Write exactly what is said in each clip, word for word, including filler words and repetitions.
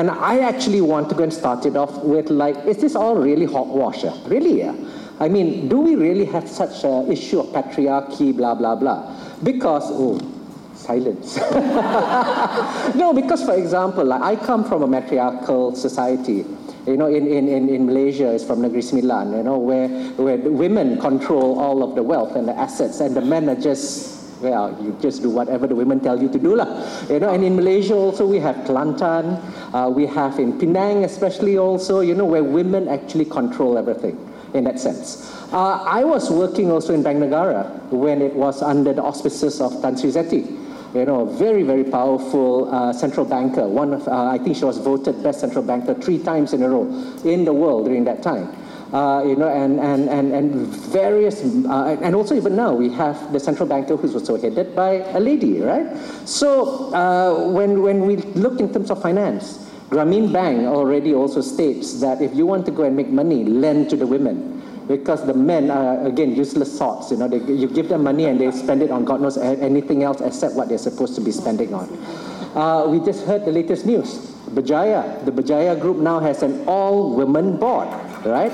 And I actually want to go and start it off with like, is this all really hogwash? Uh? Really? Yeah. I mean, do we really have such an issue of patriarchy, blah, blah, blah? Because, oh, silence. No, because for example, like, I come from a matriarchal society. You know, in, in, in Malaysia, it's from Negeri Sembilan, you know, where, where the women control all of the wealth and the assets, and the men are just, well, you just do whatever the women tell you to do, lah. You know, and in Malaysia also we have Kelantan, uh, we have in Penang especially also, you know, where women actually control everything in that sense. Uh, I was working also in Bank Negara when it was under the auspices of Tan Sri Zeti. You know, very, very powerful uh, central banker. One of, uh, I think she was voted best central banker three times in a row in the world during that time. Uh, you know, and, and, and, and various, uh, and also even now we have the central banker who's also headed by a lady, right? So uh, when, when we look in terms of finance, Grameen Bank already also states that if you want to go and make money, lend to the women. Because the men are, again, useless sorts. You know, they, you give them money and they spend it on God knows anything else except what they're supposed to be spending on. Uh, we just heard the latest news. Berjaya, the Berjaya Group now has an all-women board, right?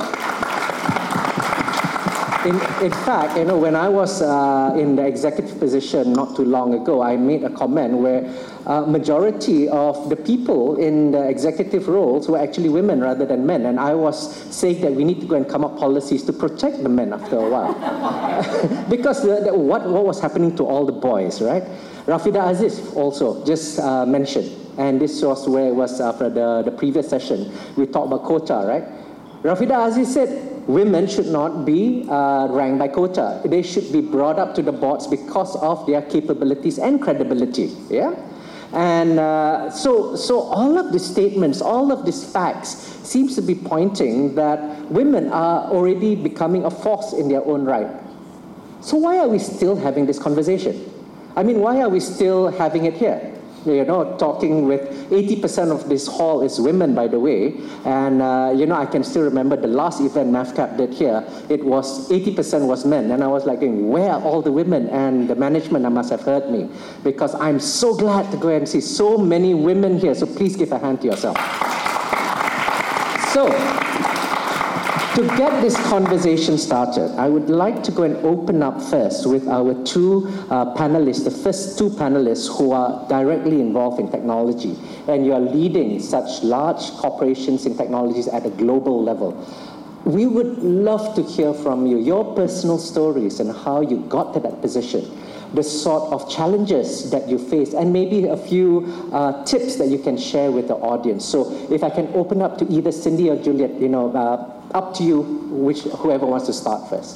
In, in fact, you know, when I was uh, in the executive position not too long ago, I made a comment where uh, majority of the people in the executive roles were actually women rather than men. And I was saying that we need to go and come up policies to protect the men after a while. Because the, the, what, what was happening to all the boys, right? Rafida Aziz also just uh, mentioned, and this was where it was after the, the previous session, we talked about quota, right? Rafida Aziz said, women should not be uh, ranked by quota. They should be brought up to the boards because of their capabilities and credibility. Yeah, and uh, so so all of these statements, all of these facts, seems to be pointing that women are already becoming a force in their own right. So why are we still having this conversation? I mean, why are we still having it here? You know, talking with eighty percent of this hall is women, by the way. And, uh, you know, I can still remember the last event MAVCAP did here. It was eighty percent was men. And I was like, where are all the women? And the management must have heard me. Because I'm so glad to go and see so many women here. So please give a hand to yourself. So, to get this conversation started, I would like to go and open up first with our two uh, panelists, the first two panelists who are directly involved in technology, and you are leading such large corporations in technologies at a global level. We would love to hear from you, your personal stories and how you got to that position, the sort of challenges that you face, and maybe a few uh, tips that you can share with the audience. So if I can open up to either Cindy or Juliet, you know, uh, up to you, which, whoever wants to start first.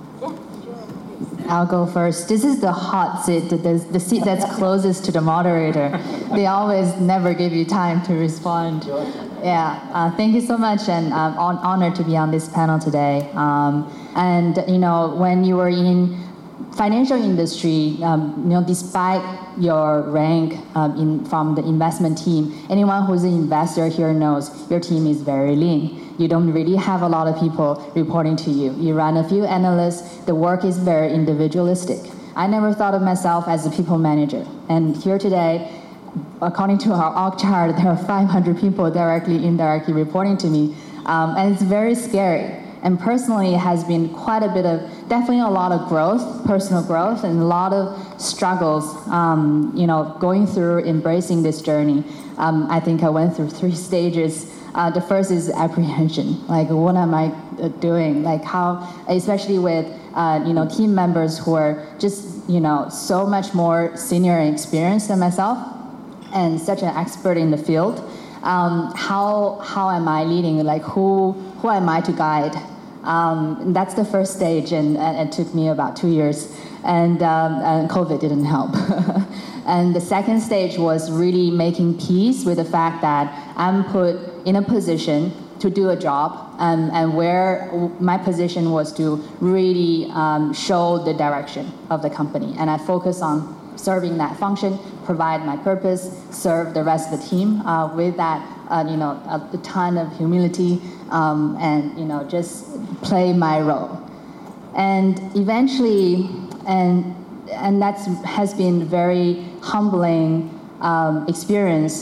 I'll go first. This is the hot seat, the, the seat that's closest to the moderator. They always never give you time to respond. Yeah, uh, thank you so much, and I'm on, honored to be on this panel today. Um, and, you know, when you were in financial industry, um, you know, despite your rank um, in, from the investment team, anyone who's an investor here knows your team is very lean. You don't really have a lot of people reporting to you. You run a few analysts. The work is very individualistic. I never thought of myself as a people manager. And here today, according to our org chart, there are five hundred people directly, indirectly reporting to me. Um, and it's very scary. And personally, it has been quite a bit of, definitely a lot of growth, personal growth, and a lot of struggles, um, you know, going through, embracing this journey. Um, I think I went through three stages. Uh, the first is apprehension, like what am I uh, doing? Like how, especially with uh, you know, team members who are just, you know, so much more senior and experienced than myself, and such an expert in the field. Um, how how am I leading? Like who who am I to guide? Um, that's the first stage, and, and it took me about two years, and, um, and COVID didn't help. And the second stage was really making peace with the fact that I'm put in a position to do a job, um, and where my position was to really um, show the direction of the company. And I focus on serving that function, provide my purpose, serve the rest of the team uh, with that, uh, you know, a, a ton of humility, um, and, you know, just play my role. And eventually, and and that has been very humbling um, experience.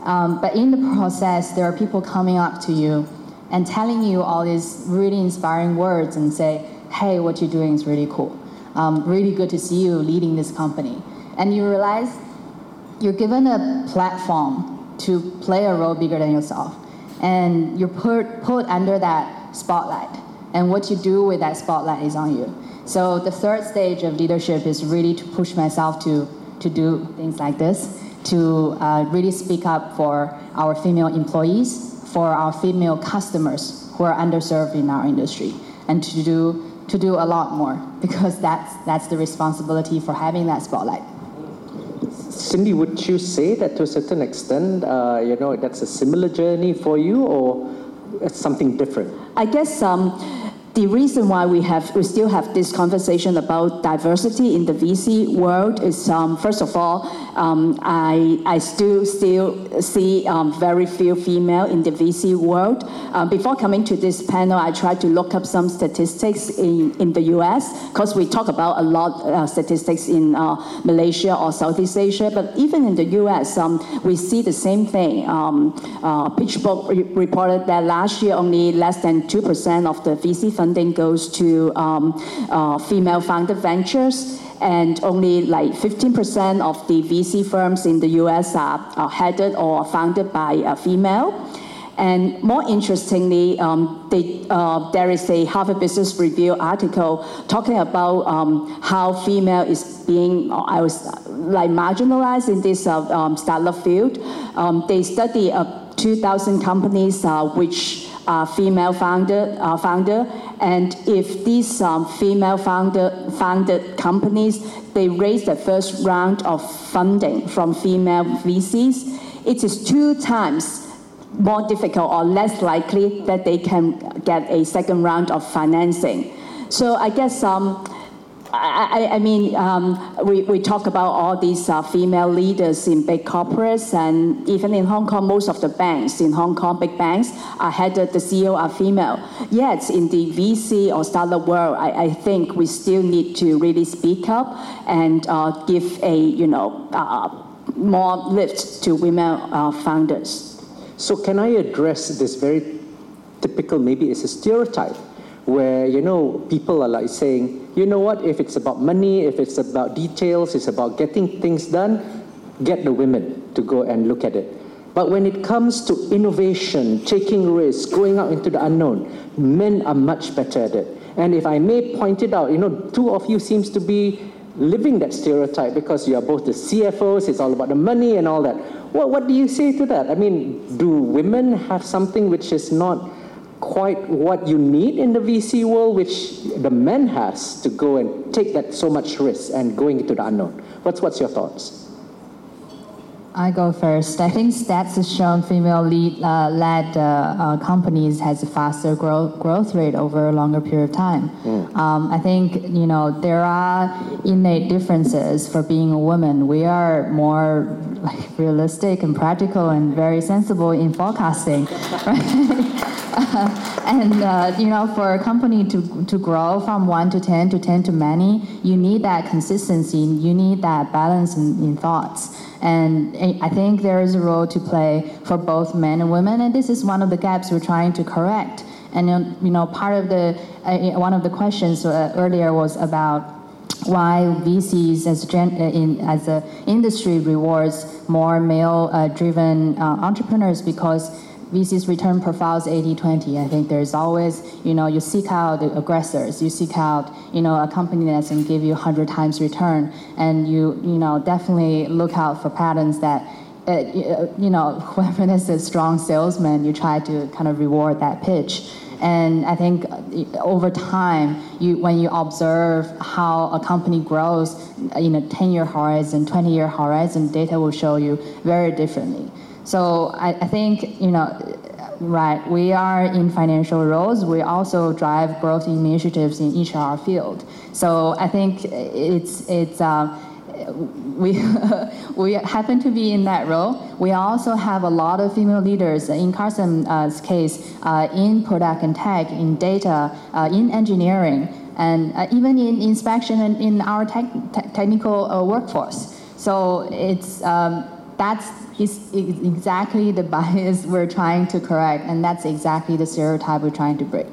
Um, but in the process, there are people coming up to you and telling you all these really inspiring words and say, hey, what you're doing is really cool. Um, really good to see you leading this company. And you realize you're given a platform to play a role bigger than yourself. And you're put, put under that spotlight. And what you do with that spotlight is on you. So the third stage of leadership is really to push myself to, to do things like this, to uh, really speak up for our female employees, for our female customers who are underserved in our industry, and to do, to do a lot more, because that's, that's the responsibility for having that spotlight. Cindy, would you say that to a certain extent, uh, you know, that's a similar journey for you, or it's something different? I guess um, the reason why we have we still have this conversation about diversity in the V C world is, um, first of all, um, I I still still see um, very few female in the V C world. Uh, before coming to this panel, I tried to look up some statistics in, in the U S, because we talk about a lot of uh, statistics in uh, Malaysia or Southeast Asia, but even in the U S, um, we see the same thing. Um, uh, PitchBook re reported that last year only less than two percent of the V C funding goes to um, uh, female founded ventures, and only like fifteen percent of the V C firms in the U S are, are headed or founded by a female. And more interestingly, um, they, uh, there is a Harvard Business Review article talking about um, how female is being, I was like marginalized in this uh, um, startup field. Um, they study uh, two thousand companies uh, which are female founder, uh, founder, and if these um, female founder, founded companies, they raise the first round of funding from female V Cs, it is two times more difficult or less likely that they can get a second round of financing. So I guess, um, I, I mean, um, we, we talk about all these uh, female leaders in big corporates, and even in Hong Kong, most of the banks in Hong Kong, big banks, are headed, the C E O are female. Yet in the V C or startup world, I, I think we still need to really speak up and uh, give a, you know, uh, more lift to women uh, founders. So can I address this very typical, maybe it's a stereotype, where, you know, people are like saying, you know what, if it's about money, if it's about details, it's about getting things done, get the women to go and look at it. But when it comes to innovation, taking risks, going out into the unknown, men are much better at it. And if I may point it out, you know, two of you seems to be living that stereotype, because you are both the C F Os, it's all about the money and all that. What, what do you say to that? I mean, do women have something which is not quite what you need in the V C world, which the men has to go and take that so much risk and going into the unknown? What's, what's your thoughts? I go first. I think stats have shown female-led uh, led, uh, uh, companies has a faster growth growth rate over a longer period of time. Mm. Um, I think, you know, there are innate differences for being a woman. We are more like realistic and practical and very sensible in forecasting, right? Uh, and uh, you know, for a company to to grow from one to ten to ten to many, you need that consistency. You need that balance in, in thoughts. And I think there is a role to play for both men and women, and this is one of the gaps we're trying to correct. And you know, part of the uh, one of the questions uh, earlier was about why V Cs as gen, uh, in as a industry rewards more male-driven uh, uh, entrepreneurs, because V C's return profile is eighty twenty. I think there's always, you know, you seek out the aggressors, you seek out, you know, a company that's going to give you one hundred times return, and you, you know, definitely look out for patterns that, uh, you know, whoever is a strong salesman, you try to kind of reward that pitch. And I think over time, you, when you observe how a company grows in a ten-year horizon, twenty-year horizon, data will show you very differently. So I, I think, you know, right, we are in financial roles. We also drive growth initiatives in each of our field. So I think it's, it's uh, we, we happen to be in that role. We also have a lot of female leaders, in Carson's uh, case, uh, in product and tech, in data, uh, in engineering, and uh, even in inspection and in our tech, te technical uh, workforce. So it's, um, that's is exactly the bias we're trying to correct, and that's exactly the stereotype we're trying to break.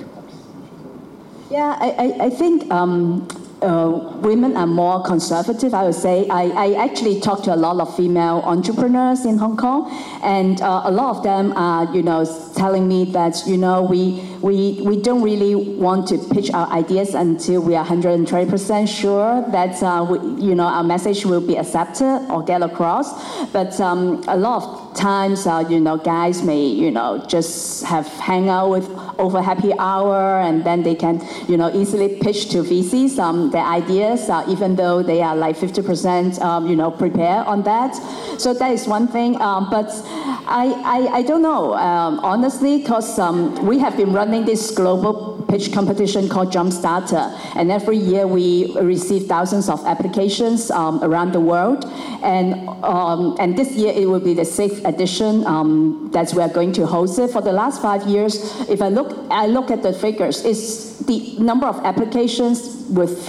Yeah, I, I, I think um, uh, women are more conservative, I would say. I, I actually talked to a lot of female entrepreneurs in Hong Kong, and uh, a lot of them are, you know, telling me that, you know, we, we, we don't really want to pitch our ideas until we are one hundred twenty percent sure that, uh, we, you know, our message will be accepted or get across. But um, a lot of times, uh, you know, guys may, you know, just have hang out with over happy hour, and then they can, you know, easily pitch to V Cs um, their ideas, uh, even though they are like fifty percent, um, you know, prepared on that. So that is one thing. Um, but I, I, I don't know, um, honestly, because um, we have been running this global pitch competition called Jumpstarter, and every year we receive thousands of applications um, around the world, and um, and this year it will be the sixth edition um, that we are going to host it. For the last five years, if I look, I look at the figures, it's the number of applications with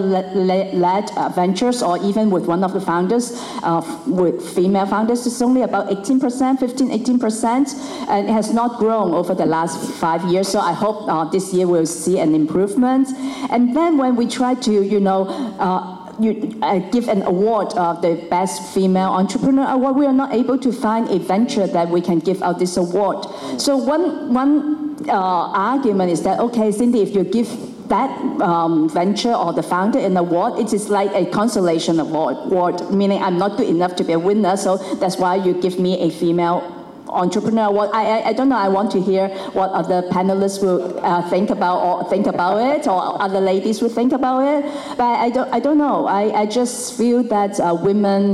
female-led uh, ventures, or even with one of the founders, uh, with female founders, is only about eighteen percent, fifteen, eighteen percent, and it has not grown over the last five years. So I hope uh, this year we'll see an improvement. And then when we try to, you know, uh, You, uh, give an award of the best female entrepreneur award, we are not able to find a venture that we can give out this award. So one, one uh, argument is that, okay, Cindy, if you give that um, venture or the founder an award, it is like a consolation award, award, meaning I'm not good enough to be a winner, so that's why you give me a female entrepreneur. What I, I I don't know. I want to hear what other panelists will uh, think about or think about it, or other ladies will think about it. But I don't I don't know. I, I just feel that uh, women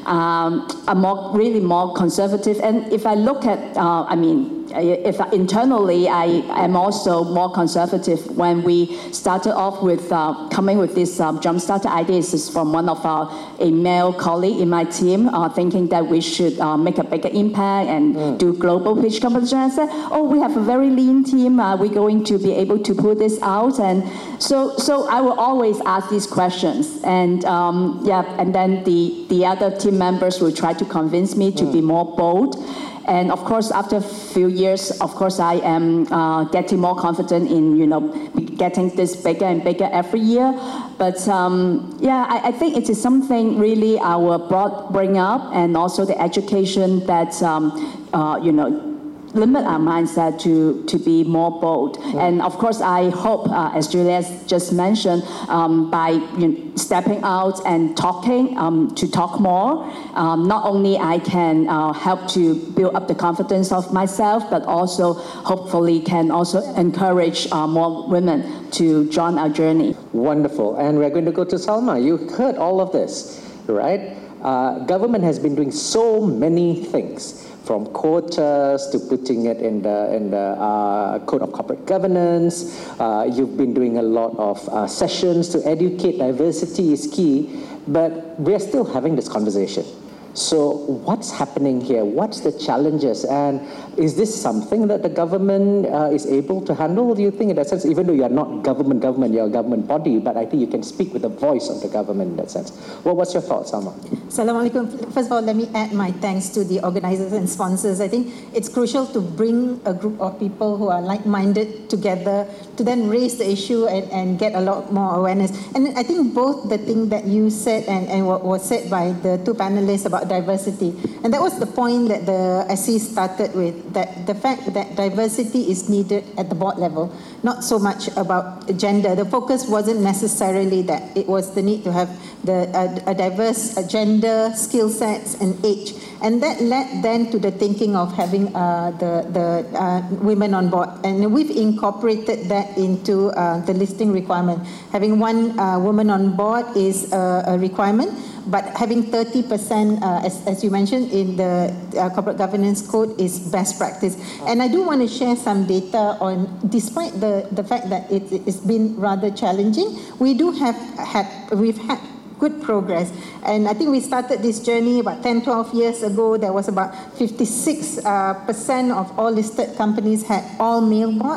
um, are more really more conservative. And if I look at, uh, I mean, if internally I am also more conservative. When we started off with uh, coming with this um, Jumpstarter idea, this is from one of our a male colleague in my team, uh, thinking that we should uh, make a bigger impact and mm. do global pitch competition. I said, oh, we have a very lean team. Are we going to be able to pull this out? And so, so I will always ask these questions. And um, yeah, and then the the other team members will try to convince me to mm. be more bold. And of course, after a few years, of course, I am uh, getting more confident in, you know, getting this bigger and bigger every year. But um, yeah, I, I think it is something really our broad bring up, and also the education that, um, uh, you know, limit our mindset to, to be more bold. Mm. And of course, I hope, uh, as Julia just mentioned, um, by you know, stepping out and talking, um, to talk more, um, not only I can uh, help to build up the confidence of myself, but also hopefully can also encourage uh, more women to join our journey. Wonderful. And we're going to go to Salma. You heard all of this, right? Uh, government has been doing so many things, from quotas to putting it in the, in the uh, Code of Corporate Governance. Uh, you've been doing a lot of uh, sessions to educate. Diversity is key, but we're still having this conversation. So what's happening here? What's the challenges? And is this something that the government uh, is able to handle, do you think, in that sense? Even though you're not government, government, you're a government body, but I think you can speak with the voice of the government in that sense. Well, what's your thoughts, Salma? Assalamualaikum. First of all, let me add my thanks to the organizers and sponsors. I think it's crucial to bring a group of people who are like-minded together to then raise the issue and, and get a lot more awareness. And I think both the thing that you said and, and what was said by the two panelists about diversity, and that was the point that the S C started with, that the fact that diversity is needed at the board level, not so much about gender. The focus wasn't necessarily that. It was the need to have the a, a diverse a gender, skill sets, and age. And that led then to the thinking of having uh, the, the uh, women on board. And we've incorporated that into uh, the listing requirement. Having one uh, woman on board is a, a requirement, but having thirty percent, uh, as, as you mentioned, in the uh, Corporate Governance Code is best practice. And I do want to share some data on, despite the, the fact that it, it's been rather challenging, we do have had, we've had good progress. And I think we started this journey about ten, twelve years ago. There was about fifty-six percent uh, of all listed companies had all male boards.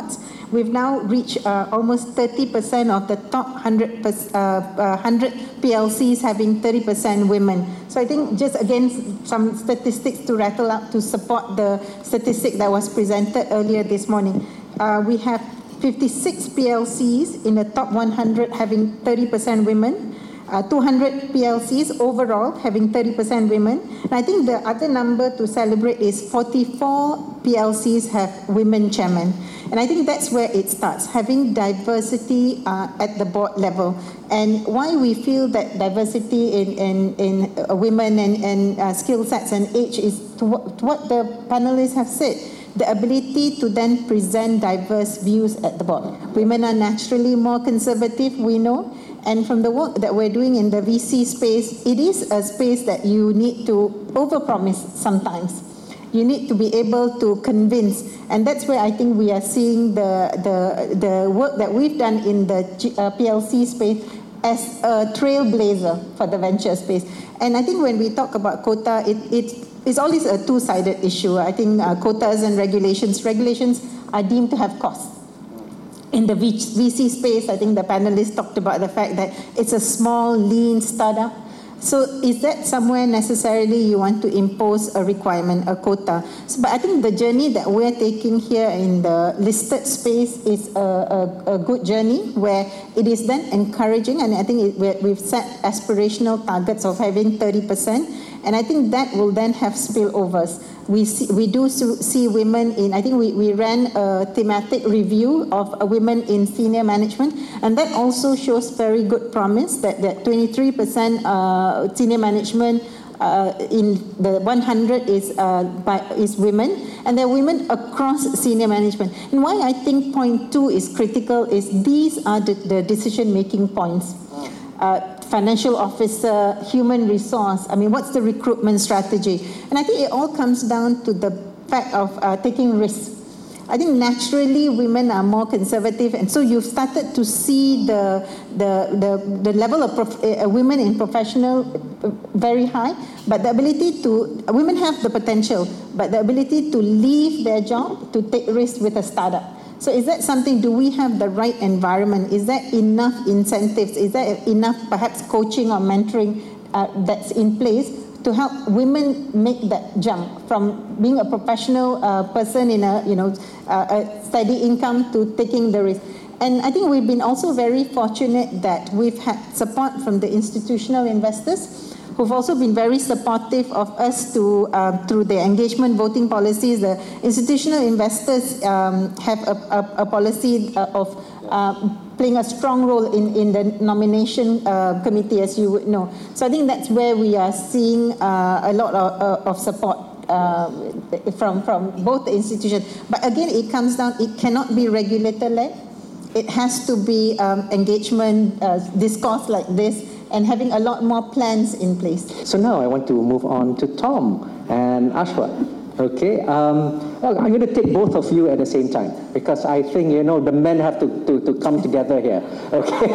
we've now reached uh, almost thirty percent of the top one hundred, uh, uh, one hundred P L Cs having thirty percent women. So I think just again some statistics to rattle up to support the statistic that was presented earlier this morning. Uh, we have fifty-six P L Cs in the top one hundred having thirty percent women. Uh, two hundred P L Cs overall having thirty percent women. And I think the other number to celebrate is forty-four P L Cs have women chairmen. And I think that's where it starts, having diversity uh, at the board level. And why we feel that diversity in, in, in uh, women and, and uh, skill sets and age is to what, to what the panelists have said. The ability to then present diverse views at the board. Women are naturally more conservative, we know. And from the work that we're doing in the V C space, it is a space that you need to overpromise sometimes. You need to be able to convince. And that's where I think we are seeing the, the, the work that we've done in the G, uh, P L C space as a trailblazer for the venture space. And I think when we talk about quota, it, it, it's always a two-sided issue. I think uh, quotas and regulations, regulations are deemed to have costs. In the V C space, I think the panelists talked about the fact that it's a small, lean startup. So is that somewhere necessarily you want to impose a requirement, a quota? So, but I think the journey that we're taking here in the listed space is a, a, a good journey where it is then encouraging, and I think it, we've set aspirational targets of having thirty percent, and I think that will then have spillovers. We see, we do see women in, I think we, we ran a thematic review of women in senior management, and that also shows very good promise that, that twenty-three percent uh, senior management uh, in the one hundred is, uh, by, is women, and there are women across senior management. And why I think point two is critical is these are the, the decision-making points. Uh, financial officer, human resource, I mean, what's the recruitment strategy? And I think it all comes down to the fact of uh, taking risks. I think naturally women are more conservative, and so you've started to see the, the, the, the level of prof, uh, women in professional very high, but the ability to, women have the potential, but the ability to leave their job to take risks with a startup. So is that something, do we have the right environment? Is there enough incentives? Is there enough perhaps coaching or mentoring uh, that's in place to help women make that jump from being a professional uh, person in a, you know, uh, a steady income to taking the risk? And I think we've been also very fortunate that we've had support from the institutional investors who've also been very supportive of us to, uh, through the engagement voting policies. The institutional investors um, have a, a, a policy uh, of uh, playing a strong role in, in the nomination uh, committee, as you would know. So I think that's where we are seeing uh, a lot of, uh, of support uh, from, from both the institutions. But again, it comes down, it cannot be regulator-led. It has to be um, engagement, uh, discourse like this, and having a lot more plans in place. So now I want to move on to Tom and Ashwa. Okay, um, well, I'm going to take both of you at the same time because I think, you know, the men have to, to, to come together here. Okay.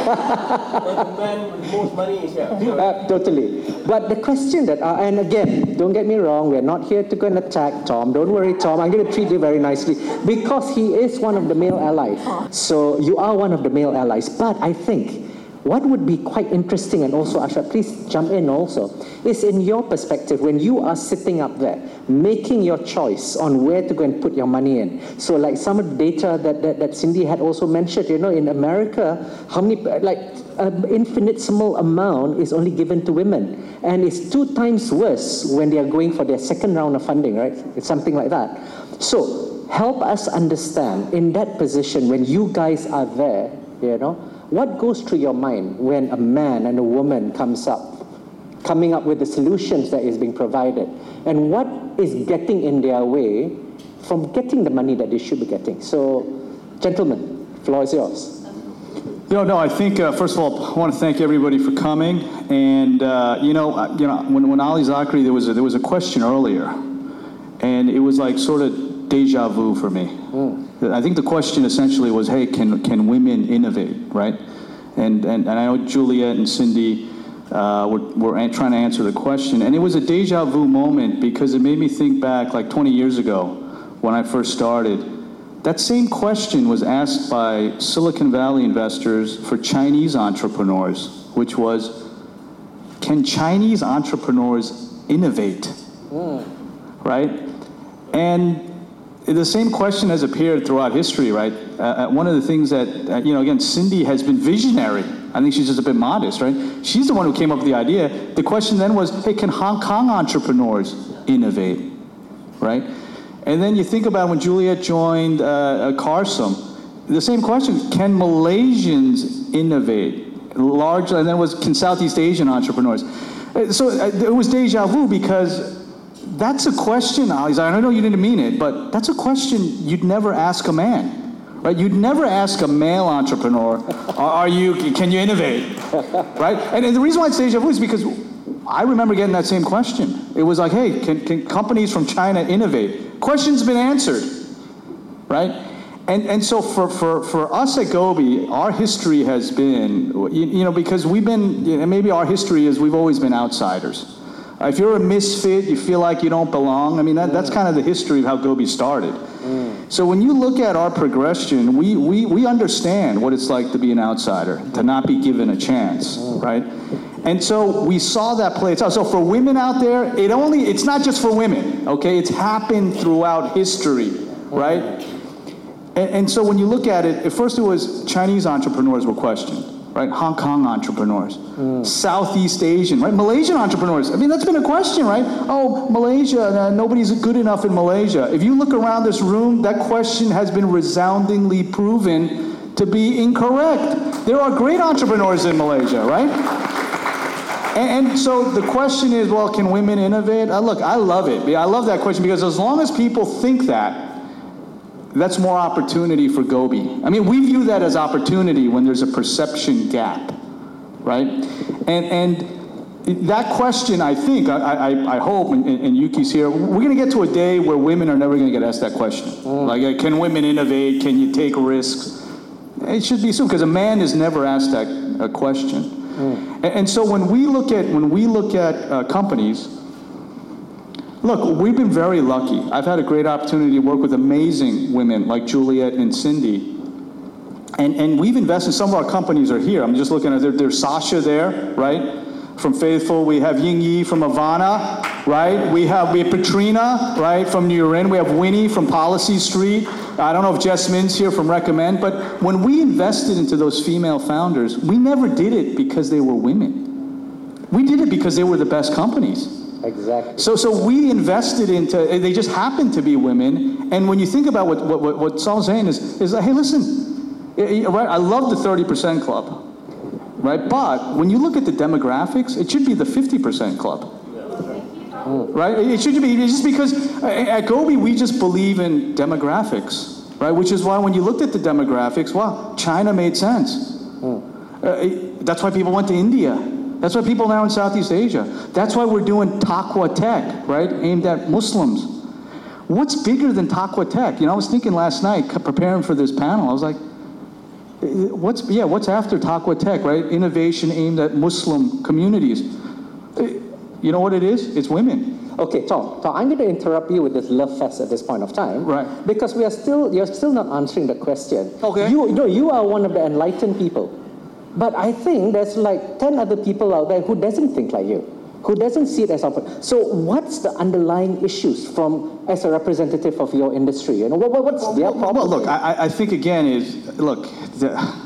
Well, the man with most money is here. Uh, totally. But the question that, uh, and again, don't get me wrong, we're not here to go and attack Tom. Don't worry, Tom. I'm going to treat you very nicely because he is one of the male allies. So you are one of the male allies. But I think what would be quite interesting, and also Asha, please jump in also, is in your perspective, when you are sitting up there, making your choice on where to go and put your money in. So like some of the data that, that, that Cindy had also mentioned, you know, in America, how many, like an infinitesimal amount is only given to women. And it's two times worse when they are going for their second round of funding, right? It's something like that. So help us understand, in that position, when you guys are there, you know, what goes through your mind when a man and a woman comes up, coming up with the solutions that is being provided, and what is getting in their way from getting the money that they should be getting? So, gentlemen, the floor is yours. No, no. I think uh, first of all, I want to thank everybody for coming. And uh, you know, you know, when when Ali Zakri, there was a, there was a question earlier, and it was like sort of deja vu for me. Mm. I think the question essentially was, hey, can can women innovate, right? And and, and I know Juliet and Cindy uh, were, were an- trying to answer the question. And it was a deja vu moment because it made me think back like twenty years ago when I first started. That same question was asked by Silicon Valley investors for Chinese entrepreneurs, which was, can Chinese entrepreneurs innovate? Mm. Right? And the same question has appeared throughout history, right? Uh, one of the things that, uh, you know, again, Cindy has been visionary. I think she's just a bit modest, right? She's the one who came up with the idea. The question then was, hey, can Hong Kong entrepreneurs innovate, right? And then you think about when Juliet joined uh, Carsome, the same question, can Malaysians innovate? Largely, and then it was, can Southeast Asian entrepreneurs? So uh, it was deja vu because that's a question, Alex. I know you didn't mean it, but that's a question you'd never ask a man, right? You'd never ask a male entrepreneur, are you, can you innovate, right? And, and the reason why it's deja vu is because I remember getting that same question. It was like, hey, can, can companies from China innovate? Question's been answered, right? And and so for, for, for us at Gobi, our history has been, you, you know, because we've been, you know, maybe our history is we've always been outsiders. If you're a misfit, you feel like you don't belong. I mean, that, that's kind of the history of how Gobi started. Mm. So when you look at our progression, we, we, we understand what it's like to be an outsider, to not be given a chance, mm. right? And so we saw that play itself. So for women out there, it only, it's not just for women, okay? It's happened throughout history, right? And, and so when you look at it, at first it was Chinese entrepreneurs were questioned. Right, Hong Kong entrepreneurs, mm. Southeast Asian, right, Malaysian entrepreneurs. I mean, that's been a question, right? Oh, Malaysia, uh, nobody's good enough in Malaysia. If you look around this room, that question has been resoundingly proven to be incorrect. There are great entrepreneurs in Malaysia, right? And, and so the question is, well, can women innovate? Uh, look, I love it. I love that question because as long as people think that, that's more opportunity for Gobi. I mean, we view that as opportunity when there's a perception gap, right? And and that question, I think, I, I, I hope, and, and Yuki's here, we're going to get to a day where women are never going to get asked that question. Mm. Like, can women innovate? Can you take risks? It should be soon, because a man is never asked that uh, question. Mm. And, and so when we look at when we look at uh, companies. Look, we've been very lucky. I've had a great opportunity to work with amazing women like Juliet and Cindy. And, and we've invested, some of our companies are here. I'm just looking at, there, there's Sasha there, right? From Faithful. We have Ying Yi from Ivana, right? We have, we have Petrina, right, from New York. We have Winnie from Policy Street. I don't know if Jasmine's here from Recommend, but when we invested into those female founders, we never did it because they were women. We did it because they were the best companies. Exactly. So, so we invested into, they just happened to be women, and when you think about what, what, what, what Saul's saying is, is like, hey, listen, right, I love the thirty percent club, right, but when you look at the demographics, it should be the fifty percent club, right, it should be, just because at Gobi, we just believe in demographics, right, which is why when you looked at the demographics, wow, China made sense. Uh, that's why people went to India. That's why people now in Southeast Asia. That's why we're doing Taqwa Tech, right, aimed at Muslims. What's bigger than Taqwa Tech? You know, I was thinking last night, preparing for this panel, I was like, what's, yeah, what's after Taqwa Tech, right? Innovation aimed at Muslim communities. You know what it is? It's women. Okay, Tom, Tom, I'm going to interrupt you with this love fest at this point of time. Right. Because we are still, you're still not answering the question. Okay. You, no, you are one of the enlightened people. But I think there's like ten other people out there who doesn't think like you, who doesn't see it as often. So what's the underlying issues from, as a representative of your industry? You know, what, what's well, their problem? Well, look, I, I think again is, look, the,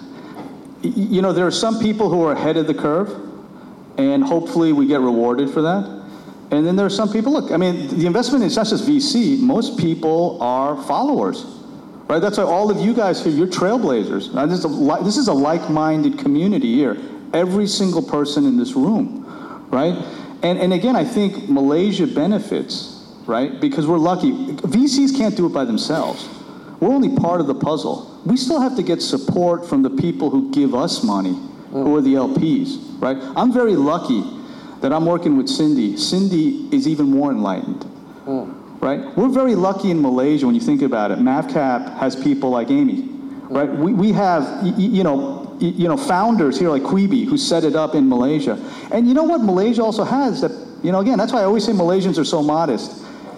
you know, there are some people who are ahead of the curve, and hopefully we get rewarded for that. And then there are some people, look, I mean, the investment is not just V C, most people are followers. Right, that's why all of you guys here, you're trailblazers. Now, this, is a, this is a like-minded community here. Every single person in this room, right? And, and again, I think Malaysia benefits, right? Because we're lucky. V Cs can't do it by themselves. We're only part of the puzzle. We still have to get support from the people who give us money, mm. who are the L Ps, right? I'm very lucky that I'm working with Cindy. Cindy is even more enlightened. Mm. Right? We're very lucky in Malaysia when you think about it. MavCap has people like Amy, right? We, we have, you know, you know, founders here like Quibi who set it up in Malaysia. And you know what Malaysia also has that, you know, again, that's why I always say Malaysians are so modest.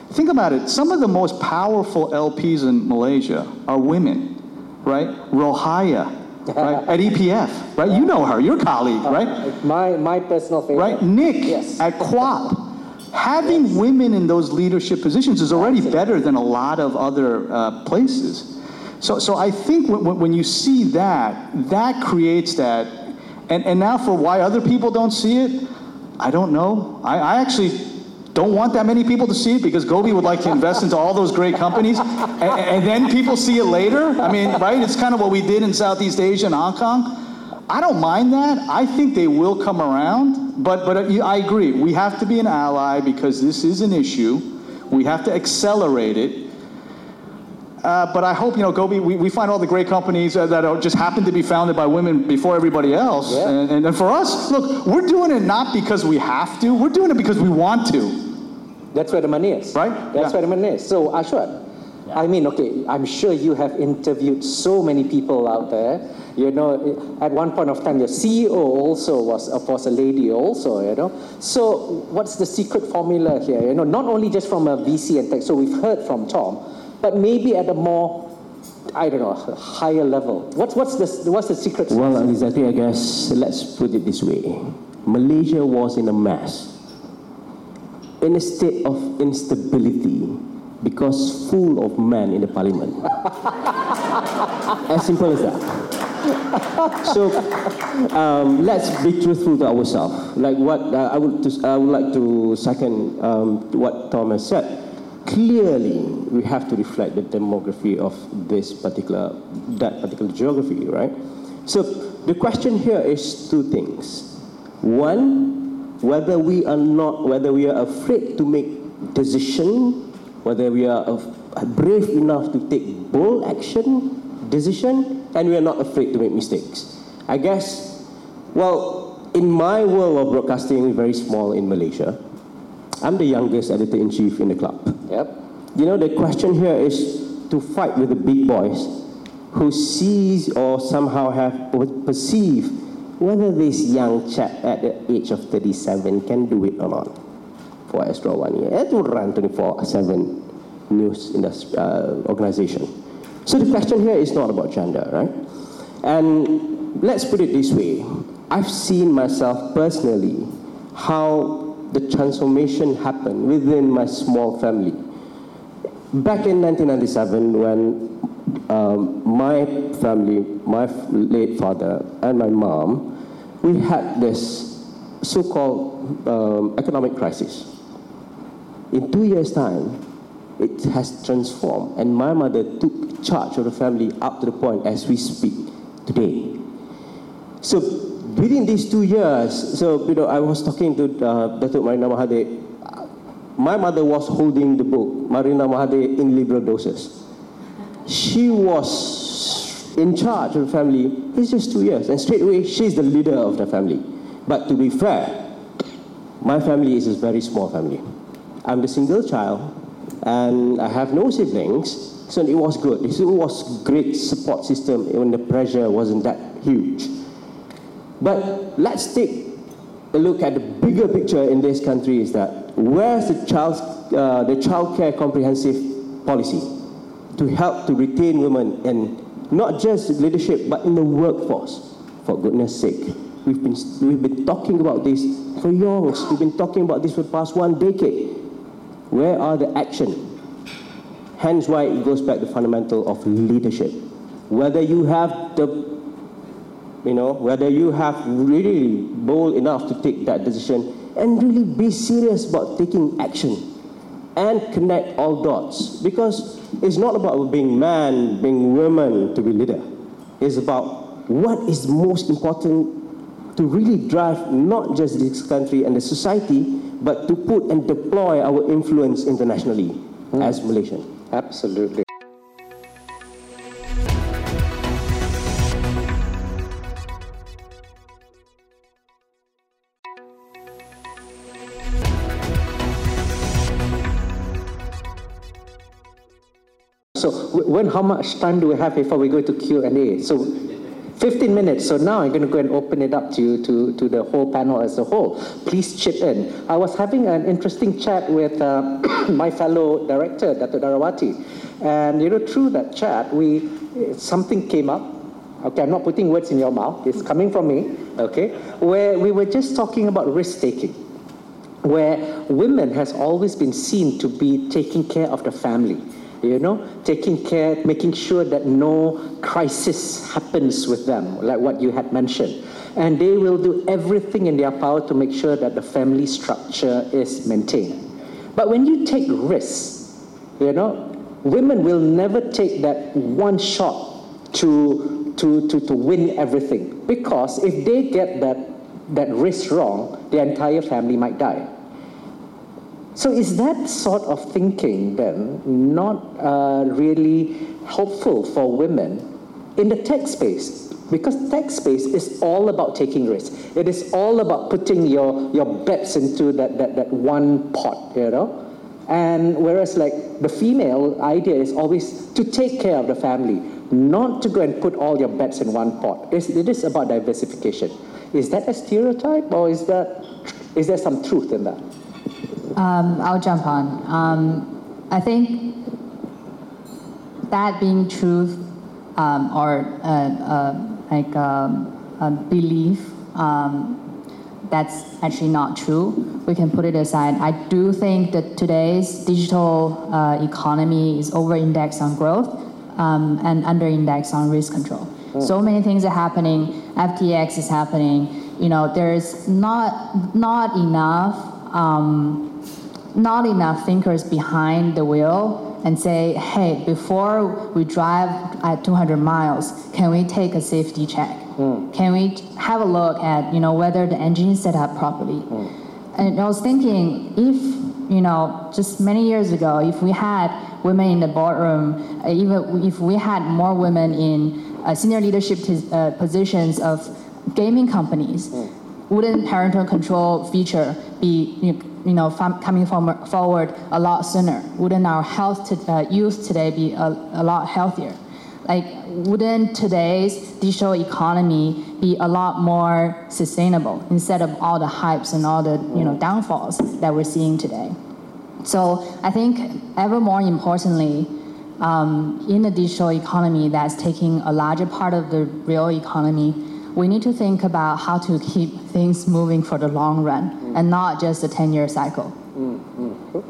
think about it. Some of the most powerful L Ps in Malaysia are women, right? Rohaya, right? At E P F, right? You know her, your colleague, right? My, my personal favorite. Right? Nick Yes. at Quap. Having yes. women in those leadership positions is already Absolutely. better than a lot of other uh, places. So, so I think when, when you see that, that creates that. And, and now for why other people don't see it, I don't know. I, I actually don't want that many people to see it because Gobi would like to invest into all those great companies. And, and then people see it later. I mean, right? It's kind of what we did in Southeast Asia and Hong Kong. I don't mind that. I think they will come around. But, but I agree. We have to be an ally because this is an issue. We have to accelerate it. Uh, but I hope, you know, Gobi, we, we find all the great companies uh, that are, just happen to be founded by women before everybody else. Yeah. And, and, and for us, look, we're doing it not because we have to. We're doing it because we want to. That's where the money is. Right? That's Yeah. where the money is. So, Ashwat, I mean, okay, I'm sure you have interviewed so many people out there. You know, at one point of time, your C E O also was, of course, a lady also, you know. So what's the secret formula here? You know, not only just from a V C and tech, so we've heard from Tom, but maybe at a more, I don't know, higher level. What's, what's, the, what's the secret? Well, Alizati, I guess, let's put it this way. Malaysia was in a mess, in a state of instability, because full of men in the parliament. As simple as that. So um, let's be truthful to ourselves. Like what uh, I would, to, I would like to second um, what Tom has said. Clearly, we have to reflect the demography of this particular, that particular geography, right? So the question here is two things. One, whether we are not, whether we are afraid to make decision, whether we are brave enough to take bold action, decision, and we are not afraid to make mistakes. I guess, well, in my world of broadcasting, very small in Malaysia, I'm the youngest editor-in-chief in the club. Yep. You know, the question here is to fight with the big boys who sees or somehow have perceive whether this young chap at the age of thirty-seven can do it or not for Astro One year. It will run twenty-four seven news industry, uh, organization. So the question here is not about gender, right? And let's put it this way. I've seen myself personally how the transformation happened within my small family. Back in nineteen ninety-seven, when um, my family, my late father and my mom, we had this so-called um, economic crisis. In two years' time, it has transformed, and my mother took charge of the family up to the point as we speak today. So within these two years, so you know, I was talking to uh, Datuk Marina Mahathir. My mother was holding the book, Marina Mahathir in Liberal Doses. She was in charge of the family. It's just two years, and straight away she's the leader of the family. But to be fair, my family is a very small family. I'm the single child, and I have no siblings, so it was good. It was great support system when the pressure wasn't that huge. But let's take a look at the bigger picture in this country is that where's the child, uh, the child care comprehensive policy to help to retain women in not just leadership but in the workforce? For goodness sake, we've been, we've been talking about this for years. We've been talking about this for the past one decade. Where are the action? Hence why it goes back to the fundamental of leadership. Whether you have the, you know, whether you have really bold enough to take that decision and really be serious about taking action and connect all dots. Because it's not about being man, being woman to be leader. It's about what is most important to really drive not just this country and the society, but to put and deploy our influence internationally mm. as Malaysian. Absolutely. So, when, how much time do we have before we go to Q and A? So, fifteen minutes, so now I'm going to go and open it up to you, to, to the whole panel as a whole. Please chip in. I was having an interesting chat with uh, my fellow director, Dato' Darawati, and you know, through that chat, we something came up. Okay, I'm not putting words in your mouth, it's coming from me, okay, where we were just talking about risk-taking, where women has always been seen to be taking care of the family. You know, taking care, making sure that no crisis happens with them, like what you had mentioned. And they will do everything in their power to make sure that the family structure is maintained. But when you take risks, you know, women will never take that one shot to, to, to, to win everything. Because if they get that, that risk wrong, the entire family might die. So is that sort of thinking then not uh, really helpful for women in the tech space? Because tech space is all about taking risks. It is all about putting your, your bets into that, that, that one pot, you know? And whereas like the female idea is always to take care of the family, not to go and put all your bets in one pot. It's, it is about diversification. Is that a stereotype, or is, that, is there some truth in that? Um, I'll jump on. Um, I think that being truth um, or uh, uh, like um, a belief, um, that's actually not true. We can put it aside. I do think that today's digital uh, economy is over-indexed on growth um, and under-indexed on risk control. Mm. So many things are happening. F T X is happening. You know, there's not not enough. Um, not enough thinkers behind the wheel and say, hey, before we drive at two hundred miles, can we take a safety check? Mm. Can we have a look at, you know, whether the engine is set up properly? Mm. And I was thinking, if, you know, just many years ago, if we had women in the boardroom, uh, even if we had more women in uh, senior leadership uh, positions of gaming companies, mm. wouldn't parental control feature be, you know, you know, coming from forward a lot sooner? Wouldn't our health to, uh, youth today be a, a lot healthier? Like, wouldn't today's digital economy be a lot more sustainable instead of all the hypes and all the, you know, downfalls that we're seeing today? So I think ever more importantly, um, in the digital economy that's taking a larger part of the real economy, we need to think about how to keep things moving for the long run mm. and not just a ten-year cycle. Mm-hmm.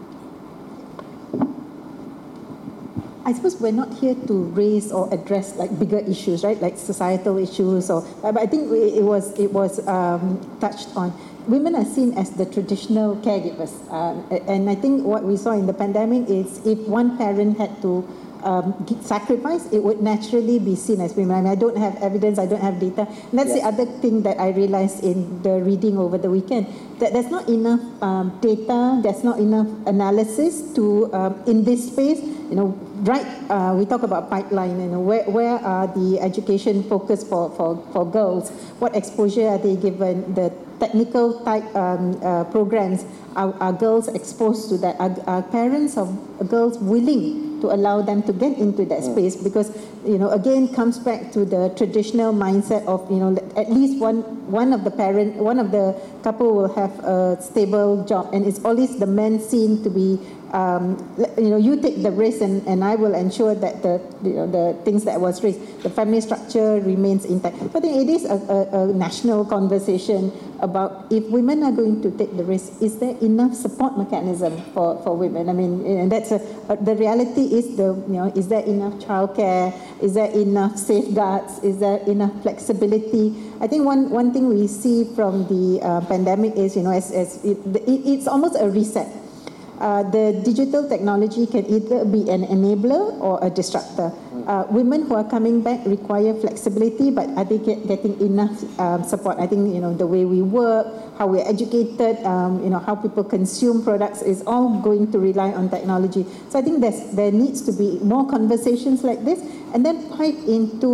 I suppose we're not here to raise or address like bigger issues, right? Like societal issues, or but I think it was it was um, touched on. Women are seen as the traditional caregivers, um, and I think what we saw in the pandemic is if one parent had to Um, sacrifice, it would naturally be seen as women. I mean, I don't have evidence, I don't have data. And that's yes. the other thing that I realized in the reading over the weekend, that there's not enough um, data, there's not enough analysis to, um, in this space, you know, right, uh, we talk about pipeline, you know, where, where are the education focus for, for, for girls? What exposure are they given? The technical type um, uh, programs, are, are girls exposed to that? Are, are parents of girls willing to allow them to get into that space? Because, you know, again, comes back to the traditional mindset of, you know, at least one one of the parent, one of the couple will have a stable job, and it's always the men seen to be, um, you know, you take the risk, and, and I will ensure that the, you know, the things that was raised, the family structure remains intact. But I think it is a, a, a national conversation about if women are going to take the risk, is there enough support mechanism for, for women? I mean, and that's a, the reality is the, you know, is there enough childcare? Is there enough safeguards? Is there enough flexibility? I think one, one thing we see from the uh, pandemic is, you know, as, as it, it, it's almost a reset. Uh, the digital technology can either be an enabler or a disruptor. Uh, women who are coming back require flexibility, but are they get, getting enough um, support? I think, you know, the way we work, how we're educated, um, you know, how people consume products is all going to rely on technology. So I think there's, there needs to be more conversations like this, and then pipe into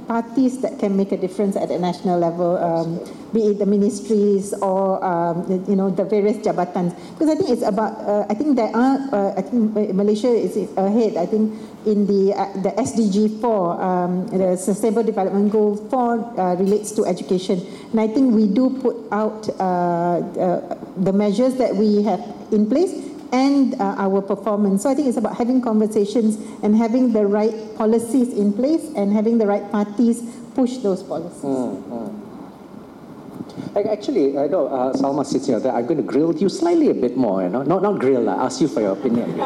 parties that can make a difference at the national level, um, be it the ministries or um, the, you know, the various jabatan. Because I think it's about, uh, I think there are, uh, I think Malaysia is ahead, I think in the uh, the S D G four, um, the Sustainable Development Goal four uh, relates to education. And I think we do put out uh, uh, the measures that we have in place and uh, our performance. So I think it's about having conversations and having the right policies in place and having the right parties push those policies. Mm, mm. Actually, I know uh, Salma sits here. I'm going to grill you slightly a bit more, you know, not not grill, uh, ask you for your opinion.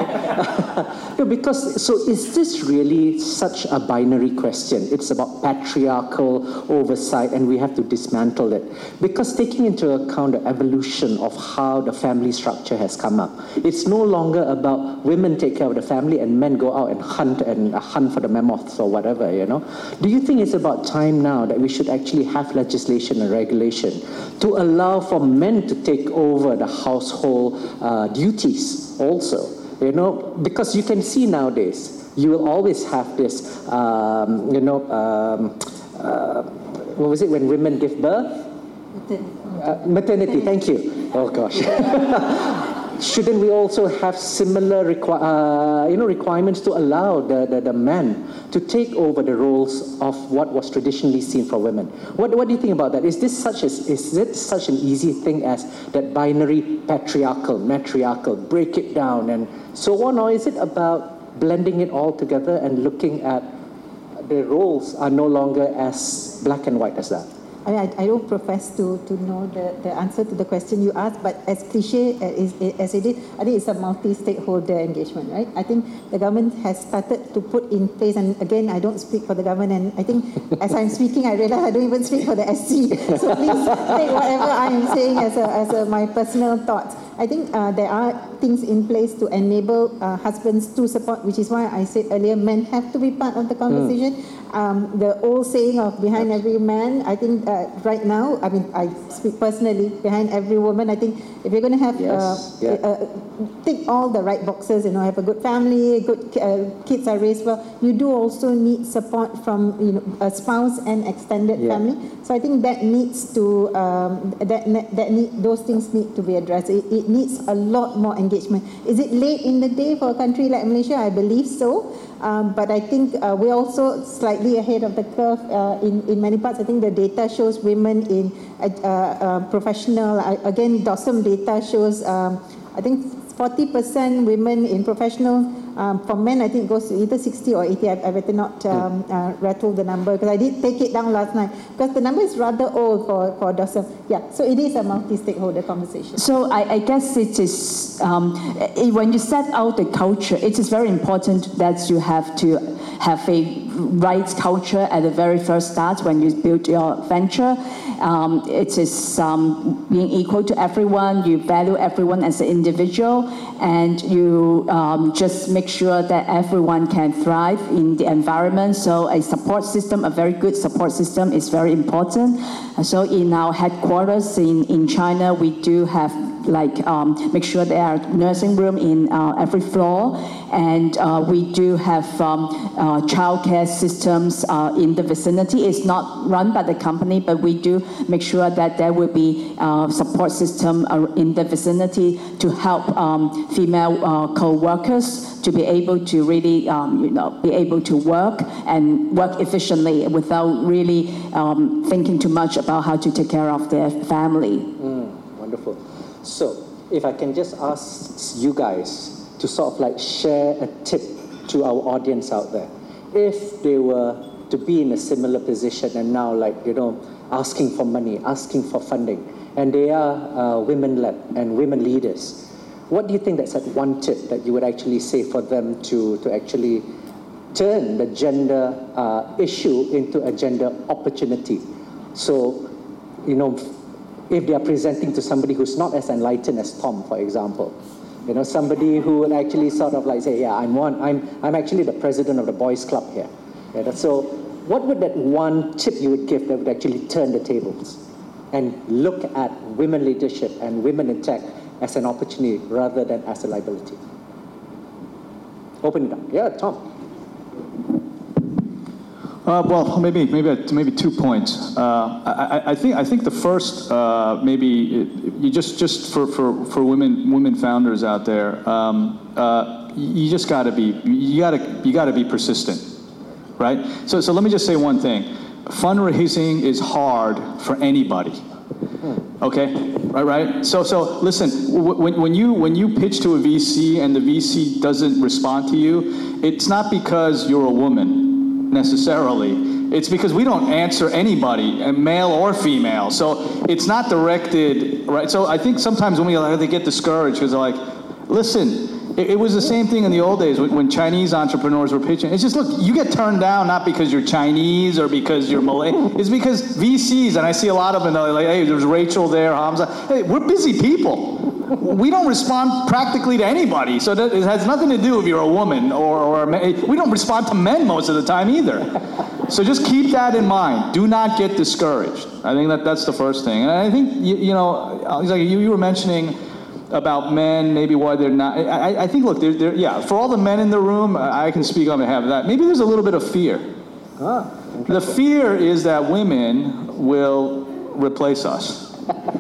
No, because so is this really such a binary question? It's about patriarchal oversight, and we have to dismantle it. Because taking into account the evolution of how the family structure has come up, it's no longer about women take care of the family and men go out and hunt and uh, hunt for the mammoths or whatever. You know, do you think it's about time now that we should actually have legislation and regulation to allow for men to take over the household uh, duties also, you know, because you can see nowadays, you will always have this, um, you know, um, uh, what was it when women give birth? Uh, maternity, thank you. Oh gosh. Shouldn't we also have similar requi- uh, you know, requirements to allow the, the, the men to take over the roles of what was traditionally seen for women? What, what do you think about that? Is this such a, is it such an easy thing as that binary patriarchal, matriarchal, break it down and so on? Or is it about blending it all together and looking at the roles are no longer as black and white as that? I, mean, I, I don't profess to, to know the, the answer to the question you asked, but as cliche as, as it is, I think it's a multi-stakeholder engagement, right? I think the government has started to put in place, and again, I don't speak for the government, and I think as I'm speaking, I realize I don't even speak for the S C, so please take whatever I am saying as, a, as a, my personal thoughts. I think uh, there are things in place to enable uh, husbands to support, which is why I said earlier, men have to be part of the conversation. Mm. Um, the old saying of behind every man, I think uh, right now, I mean, I speak personally, behind every woman, I think if you're going to have, yes. uh, yeah. uh, tick all the right boxes, you know, have a good family, good uh, kids are raised well, you do also need support from, you know, a spouse and extended yeah. family. So I think that needs to, um, that, that need, those things need to be addressed. It, it needs a lot more engagement. Is it late in the day for a country like Malaysia? I believe so. Um, but I think uh, we're also slightly ahead of the curve uh, in, in many parts. I think the data shows women in uh, uh, professional, uh, again, DOSM data shows, um, I think forty percent women in professional. Um, for men, I think it goes to either sixty or eighty. I, I better not um, uh, rattle the number because I did take it down last night because the number is rather old for, for DOSM. Yeah, so it is a multi-stakeholder conversation. So I, I guess it is, um, when you set out the culture, it is very important that you have to have a right culture at the very first start when you build your venture. Um, it is um, being equal to everyone, you value everyone as an individual, and you um, just make sure that everyone can thrive in the environment. So a support system, a very good support system is very important. So in our headquarters in, in China, we do have like um, make sure there are nursing room in uh, every floor, and uh, we do have um, uh, childcare systems uh, in the vicinity. It's not run by the company, but we do make sure that there will be uh, support system uh, in the vicinity to help um, female uh, co-workers to be able to really um, you know, be able to work and work efficiently without really um, thinking too much about how to take care of their family. Mm, wonderful. So, if I can just ask you guys to sort of like share a tip to our audience out there. If they were to be in a similar position and now like, you know, asking for money, asking for funding, and they are uh, women-led and women leaders, what do you think that's that one tip that you would actually say for them to, to actually turn the gender uh, issue into a gender opportunity? So, you know, if they are presenting to somebody who's not as enlightened as Tom, for example, you know, somebody who would actually sort of like say, yeah, I'm one, I'm, I'm actually the president of the boys club here. You know, so what would that one tip you would give that would actually turn the tables and look at women leadership and women in tech as an opportunity rather than as a liability? Open it up. Yeah, Tom. Uh, well, maybe maybe maybe two points. Uh, I, I think I think the first uh, maybe it, you just just for, for, for women women founders out there, um, uh, you just got to be you got to you got to be persistent, right? So so let me just say one thing: fundraising is hard for anybody. Okay, right, right. So, so listen. When, when you when you pitch to a V C and the V C doesn't respond to you, it's not because you're a woman necessarily. It's because we don't answer anybody, male or female. So it's not directed, right? So I think sometimes when we they get discouraged because they're like, listen. It was the same thing in the old days when Chinese entrepreneurs were pitching. It's just, look, you get turned down not because you're Chinese or because you're Malay. It's because V Cs, and I see a lot of them, they're like, hey, there's Rachel there, Hamza. Hey, we're busy people. We don't respond practically to anybody. So that, it has nothing to do if you're a woman or, or a man. We don't respond to men most of the time either. So just keep that in mind. Do not get discouraged. I think that that's the first thing. And I think, you, you know, like you, you were mentioning about men, maybe why they're not. I, I think, look, they're, they're, yeah, for all the men in the room, I can speak on behalf of that. Maybe there's a little bit of fear. Ah, the fear is that women will replace us.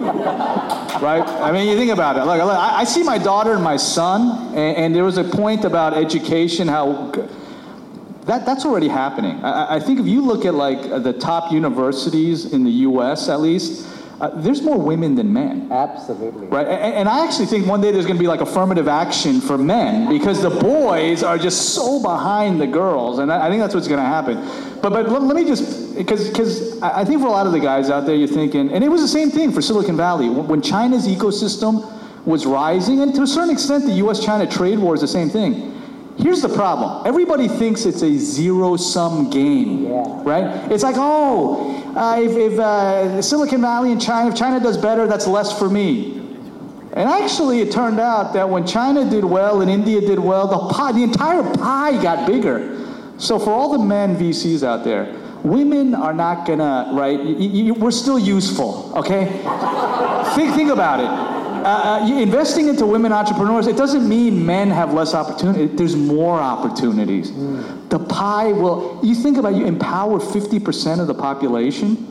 Right? I mean, you think about it. Look, I, I see my daughter and my son, and, and there was a point about education, how that, that's already happening. I, I think if you look at like the top universities in the U S at least, Uh, there's more women than men. Absolutely. Right? And, and I actually think one day there's going to be like affirmative action for men because the boys are just so behind the girls. And I, I think that's what's going to happen. But but let, let me just, because because I think for a lot of the guys out there, you're thinking, and it was the same thing for Silicon Valley. When China's ecosystem was rising, and to a certain extent, the U S China trade war is the same thing. Here's the problem. Everybody thinks it's a zero-sum game, yeah. right? It's like, oh, uh, if, if uh, Silicon Valley and China, if China does better, that's less for me. And actually, it turned out that when China did well and India did well, the pie, the entire pie got bigger. So for all the men V Cs out there, women are not gonna, right? Y- y- we're still useful, okay? think, think about it. Uh, uh, investing into women entrepreneurs, it doesn't mean men have less opportunity. There's more opportunities. Mm. The pie will, you think about it, you empower fifty percent of the population,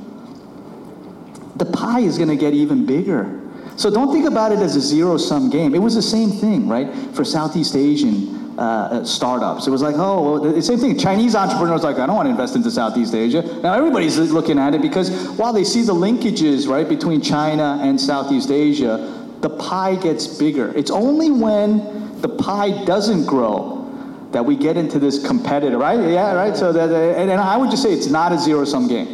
the pie is going to get even bigger. So don't think about it as a zero-sum game. It was the same thing, right, for Southeast Asian uh, startups. It was like, oh, well, the same thing. Chinese entrepreneurs like, I don't want to invest into Southeast Asia. Now everybody's looking at it because while they see the linkages, right, between China and Southeast Asia, the pie gets bigger. It's only when the pie doesn't grow that we get into this competitor, right? Yeah, right? So that, and, and I would just say it's not a zero-sum game.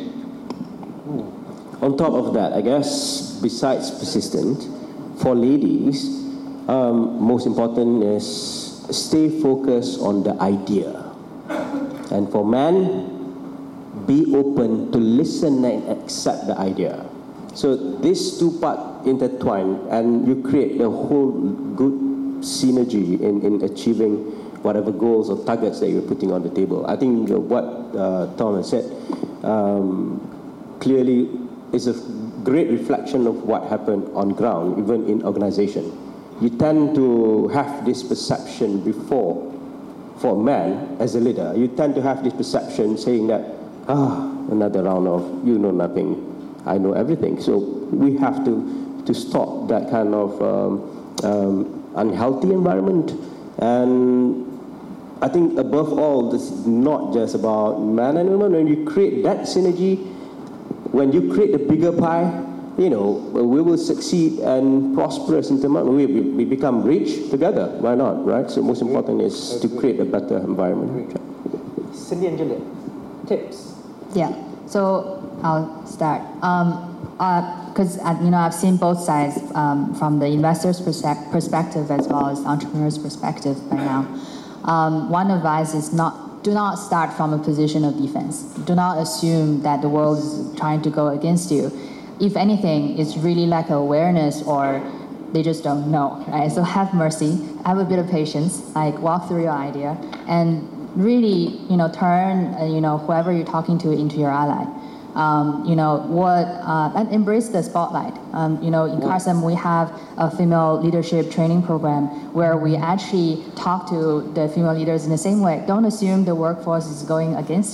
On top of that, I guess, besides persistent, for ladies, um, most important is stay focused on the idea. And for men, be open to listen and accept the idea. So these two parts intertwine, and you create a whole good synergy in, in achieving whatever goals or targets that you're putting on the table. I think what uh, Tom has said um, clearly is a great reflection of what happened on ground, even in organization. You tend to have this perception before, for a man as a leader, you tend to have this perception saying that, ah, another round of you know nothing. I know everything. So we have to, to stop that kind of um, um, unhealthy environment. And I think above all, this is not just about man and woman. When you create that synergy, when you create a bigger pie, you know, we will succeed and prosperous in terms of, we, we become rich together. Why not, right? So most important is to create a better environment. Cindy and Juliet, tips. Yeah. So I'll start. Because, um, uh, you know, I've seen both sides um, from the investor's perspe- perspective as well as entrepreneur's perspective by now. Um, one advice is not, do not start from a position of defense. Do not assume that the world is trying to go against you. If anything, it's really lack of awareness or they just don't know, right? So have mercy, have a bit of patience, like walk through your idea and really, you know, turn, uh, you know, whoever you're talking to into your ally. Um, you know, what, uh, and embrace the spotlight. Um, you know, in Carson, we have a female leadership training program where we actually talk to the female leaders in the same way. Don't assume the workforce is going against you.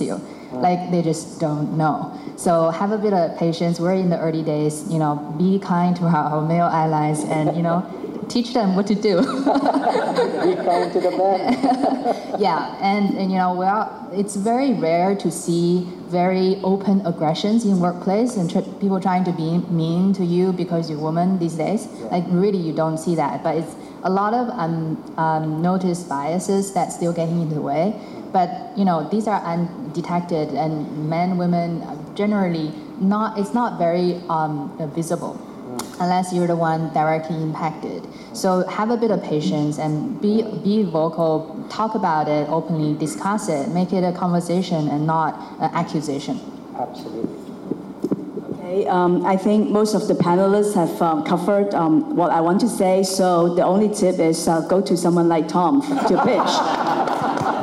Like they just don't know. So have a bit of patience. We're in the early days. You know, be kind to our, our male allies, and you know, teach them what to do. Be kind to the man. Yeah, and, and you know, well, it's very rare to see very open aggressions in workplace and tr- people trying to be mean to you because you're a woman these days. Like really, you don't see that. But it's a lot of unnoticed um, noticed biases that's still getting in the way. But you know, these are undetected, and men, women, generally not. It's not very um, visible unless you're the one directly impacted. So have a bit of patience and be be vocal, talk about it openly, discuss it, make it a conversation and not an accusation. Absolutely. Okay, um, I think most of the panelists have um, covered um, what I want to say, so the only tip is uh, go to someone like Tom to pitch.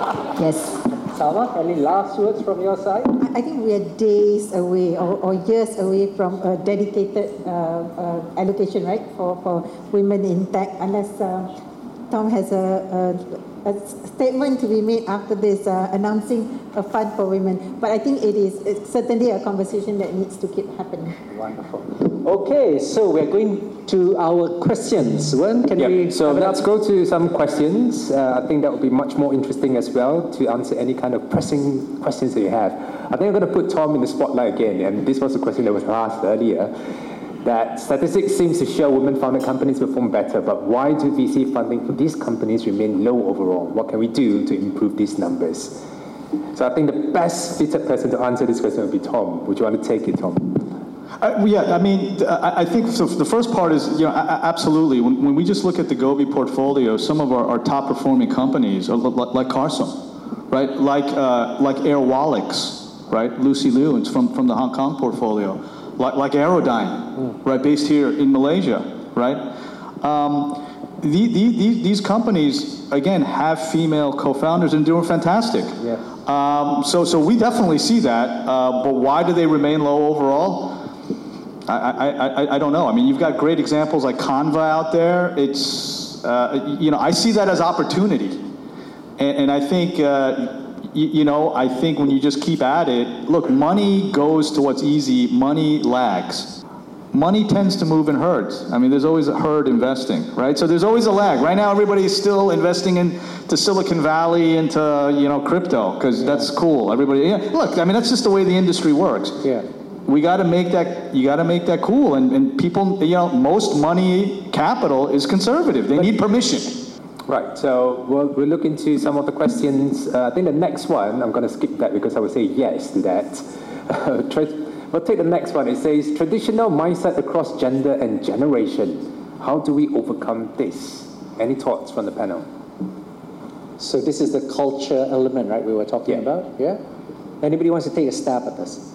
Yes. Salma, any last words from your side? I think we are days away or, or years away from a dedicated uh, uh, allocation, right, for, for women in tech, unless uh, Tom has a, a, a statement to be made after this, uh, announcing a fund for women. But I think it is it's certainly a conversation that needs to keep happening. Wonderful. Okay, so we're going to our questions. Wen, can Yeah, we? so have it let's up? go to some questions. Uh, I think that would be much more interesting as well to answer any kind of pressing questions that you have. I think I'm going to put Tom in the spotlight again, and this was a question that was asked earlier, that statistics seems to show women-founded companies perform better, but why do V C funding for these companies remain low overall? What can we do to improve these numbers? So I think the best fitted person to answer this question would be Tom. Would you want to take it, Tom? Uh, yeah, I mean, I, I think so. The first part is, you know, absolutely. When, when we just look at the Gobi portfolio, some of our, our top performing companies are like, like Carsome, right? Like uh, like Airwallex, right? Lucy Liu, it's from, from the Hong Kong portfolio. Like, like Aerodyne, mm. right? Based here in Malaysia, right? Um, the, the, these, these companies, again, have female co-founders and doing fantastic. Yeah. Um, so, so we definitely see that. Uh, but why do they remain low overall? I, I, I, I don't know. I mean, you've got great examples like Canva out there. It's, uh, you know, I see that as opportunity. And, and I think, uh, you, you know, I think when you just keep at it, look, money goes to what's easy, money lags. Money tends to move in herds. I mean, there's always a herd investing, right? So there's always a lag. Right now, everybody is still investing into Silicon Valley, into, you know, crypto, because yeah. that's cool. Everybody, yeah, look, I mean, that's just the way the industry works. Yeah. We got to make that, you got to make that cool. And, and people, you know, most money capital is conservative. They but, need permission. Right, so we'll, we'll look into some of the questions. Uh, I think the next one, I'm going to skip that because I would say yes to that. Uh, we'll take the next one. It says, traditional mindset across gender and generation. How do we overcome this? Any thoughts from the panel? So this is the culture element, right, we were talking yeah. about? Yeah? Anybody wants to take a stab at this?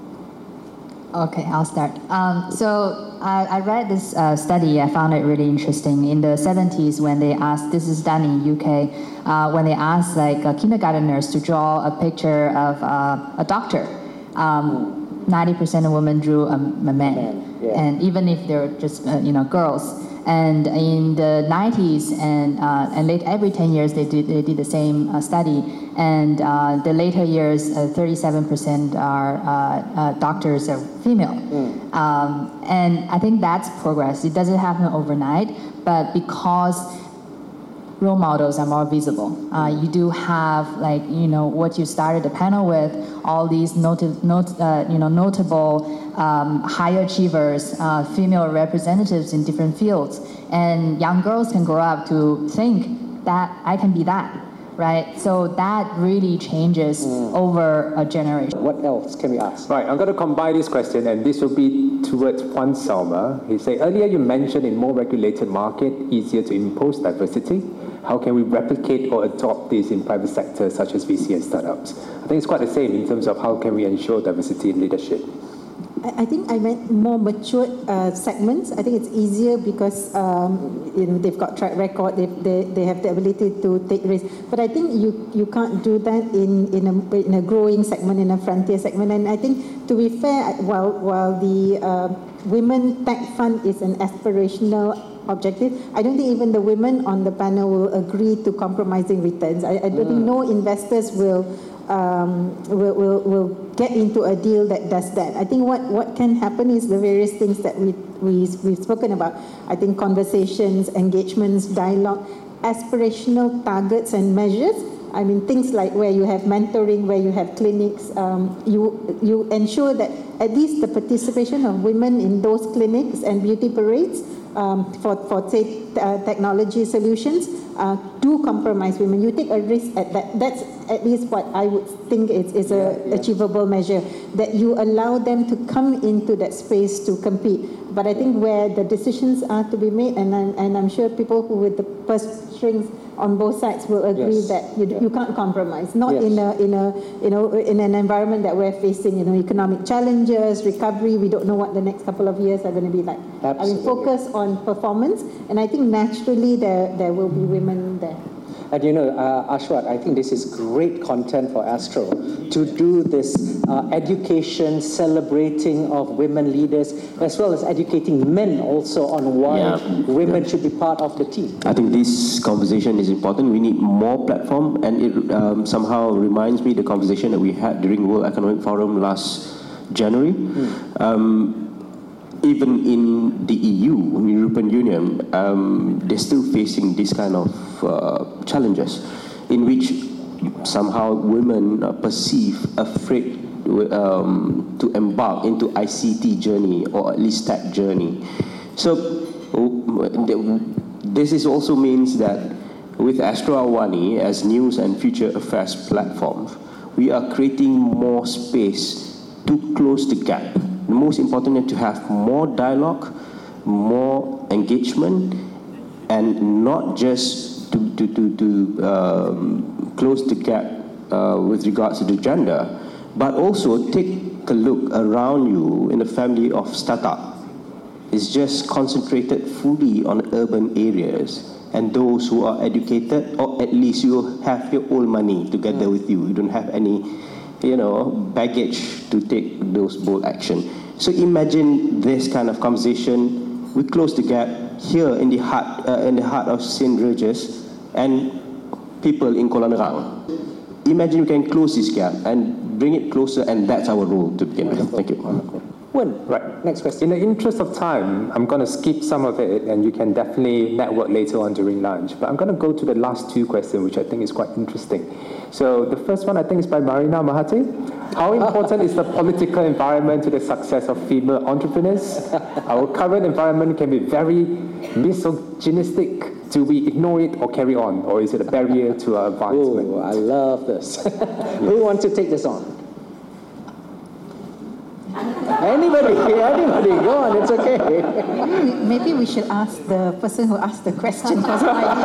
Okay, I'll start. Um, so I, I read this uh, study. I found it really interesting. In the seventies, when they asked, this is done in U K, uh, when they asked like uh, kindergarteners to draw a picture of uh, a doctor, um, ninety percent of women drew a, a man, man yeah. and even if they're just uh, you know girls. And in the nineties and uh, and late every ten years they did they did the same uh, study. And uh, the later years, uh, thirty-seven percent are uh, uh, doctors are female. Mm. Um, and I think that's progress. It doesn't happen overnight, but because role models are more visible, uh, you do have like you know what you started the panel with, all these noti- not, uh, you know notable. Um, high achievers, uh, female representatives in different fields, and young girls can grow up to think that I can be that, right? So that really changes mm. over a generation. What else can we ask? Right, I'm going to combine this question, and this will be towards Juan Salma. He said, earlier you mentioned in more regulated market, easier to impose diversity. How can we replicate or adopt this in private sector, such as V C and startups? I think it's quite the same in terms of how can we ensure diversity in leadership. I think I meant more mature uh, segments. I think it's easier because um, you know they've got track record, they, they they have the ability to take risks. But I think you you can't do that in in a in a growing segment, in a frontier segment. And I think to be fair, while while the uh, Women Tech Fund is an aspirational objective, I don't think even the women on the panel will agree to compromising returns. I, I don't mm. think no investors will um, will, will, will get into a deal that does that. I think what, what can happen is the various things that we, we, we've spoken about. I think conversations, engagements, dialogue, aspirational targets and measures. I mean, things like where you have mentoring, where you have clinics, um, you, you ensure that at least the participation of women in those clinics and beauty parades um, for, for say, uh, technology solutions uh, do compromise women. You take a risk at that. That's at least what I would think is, is a yeah, yeah. achievable measure, that you allow them to come into that space to compete. But I think where the decisions are to be made, and I'm, and I'm sure people who with the purse strings on both sides will agree yes. that you, you can't compromise. Not yes. in a in a you know in an environment that we're facing, you know, economic challenges, recovery. We don't know what the next couple of years are going to be like. Absolutely. I mean, focus on performance, and I think naturally there there will be women there. And you know, uh, Ashwath, I think this is great content for Astro to do this uh, education, celebrating of women leaders, as well as educating men also on why yeah. women yeah. should be part of the team. I think this conversation is important. We need more platform, and it um, somehow reminds me the conversation that we had during World Economic Forum last January. Mm. Um, Even in the E U, European Union, um, they're still facing this kind of uh, challenges, in which somehow women are perceived afraid um, to embark into I C T journey, or at least tech journey. So this is also means that with Astro Awani as news and future affairs platform, we are creating more space to close the gap. The most important is to have more dialogue, more engagement, and not just to, to, to, to um, close the gap uh, with regards to the gender, but also take a look around you in the family of startup. It's just concentrated fully on urban areas, and those who are educated, or at least you have your own money together with you. You don't have any you know, baggage to take those bold action. So imagine this kind of conversation. We close the gap here in the heart, uh, in the heart of Saint Regis, and people in Kuala Nerang. Imagine you can close this gap and bring it closer, and that's our role to begin with. Thank you. Wen, right. Next question. In the interest of time, I'm going to skip some of it, and you can definitely network later on during lunch. But I'm going to go to the last two questions, which I think is quite interesting. So the first one, I think, is by Marina Mahathir. How important is the political environment to the success of female entrepreneurs? Our current environment can be very misogynistic. Do we ignore it or carry on? Or is it a barrier to our advancement? Oh, I love this. Who wants to take this on? Anybody, anybody, go on, it's okay. Maybe, maybe we should ask the person who asked the question. No?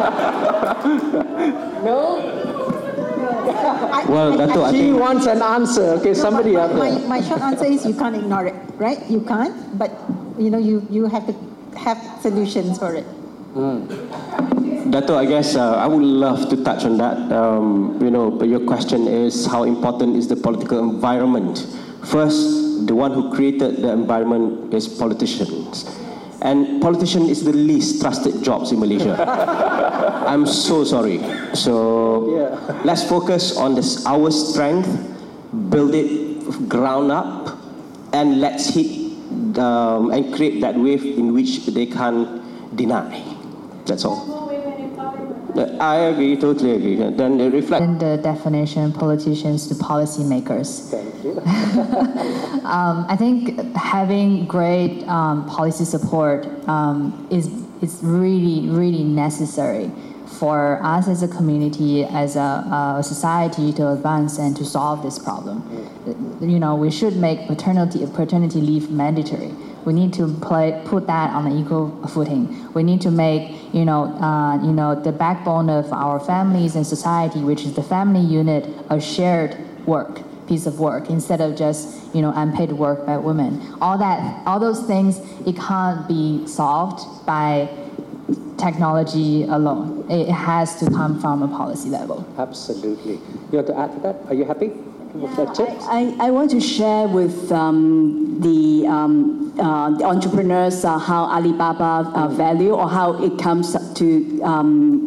I, well, Dato', I she think wants an answer. Okay, no, somebody my, out there. My, my short answer is you can't ignore it, right? You can't, but you know, you, you have to have solutions for it. Mm. Dato', I guess uh, I would love to touch on that. Um, you know, your question is how important is the political environment? First, the one who created the environment is politicians. And politician is the least trusted jobs in Malaysia. I'm so sorry. So yeah. let's focus on this, our strength, build it ground up, and let's hit um, and create that wave in which they can't deny. That's all. I agree, totally agree. Then they reflect. In the definition, politicians to policymakers. Thank you. um, I think having great um, policy support um, is is really really necessary for us as a community, as a, a society, to advance and to solve this problem. Mm. You know, we should make paternity paternity leave mandatory. We need to play, put that on an equal footing. We need to make, you know, uh, you know, the backbone of our families and society, which is the family unit, a shared work, piece of work, instead of just, you know, unpaid work by women. All that, all those things, it can't be solved by technology alone. It has to come from a policy level. Absolutely. You want to add to that? Are you happy? Yeah, I, I, I want to share with um, the, um, uh, the entrepreneurs uh, how Alibaba uh, value, or how it comes to um,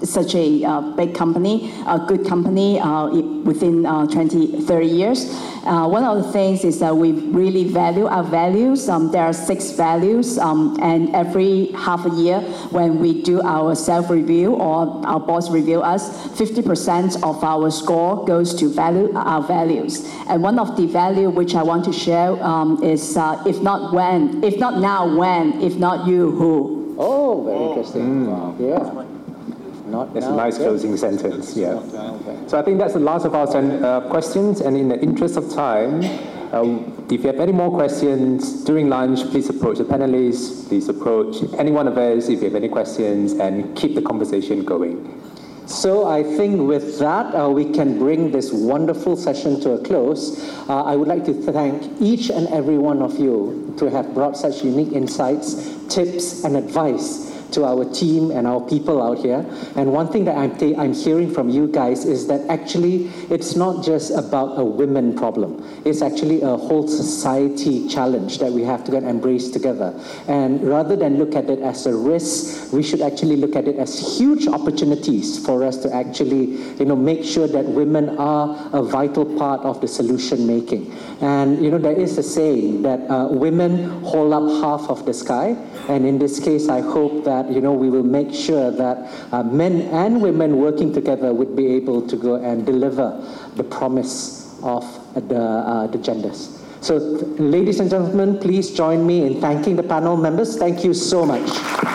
such a uh, big company, a good company uh, within uh, twenty, thirty years. Uh, one of the things is that we really value our values. Um, there are six values, um, and every half a year when we do our self-review or our boss review us, fifty percent of our score goes to value our values. And one of the value which I want to share um, is uh, if not when, if not now, when, if not you, who. Oh, very interesting. Wow. Yeah. Not That's now. a nice Good. closing sentence, yeah. So I think that's the last of our ten, uh, questions, and in the interest of time, uh, if you have any more questions during lunch, please approach the panelists, please approach any one of us if you have any questions, and keep the conversation going. So I think with that, uh, we can bring this wonderful session to a close. Uh, I would like to thank each and every one of you to have brought such unique insights, tips, and advice to our team and our people out here. And one thing that I'm, ta- I'm hearing from you guys is that actually it's not just about a women problem. It's actually a whole society challenge that we have to go and embrace together. And rather than look at it as a risk, we should actually look at it as huge opportunities for us to actually, you know, make sure that women are a vital part of the solution making. And, you know, there is a saying that uh, women hold up half of the sky. And in this case, I hope that, you know, we will make sure that uh, men and women working together would be able to go and deliver the promise of the, uh, the genders. So, ladies and gentlemen, please join me in thanking the panel members. Thank you so much.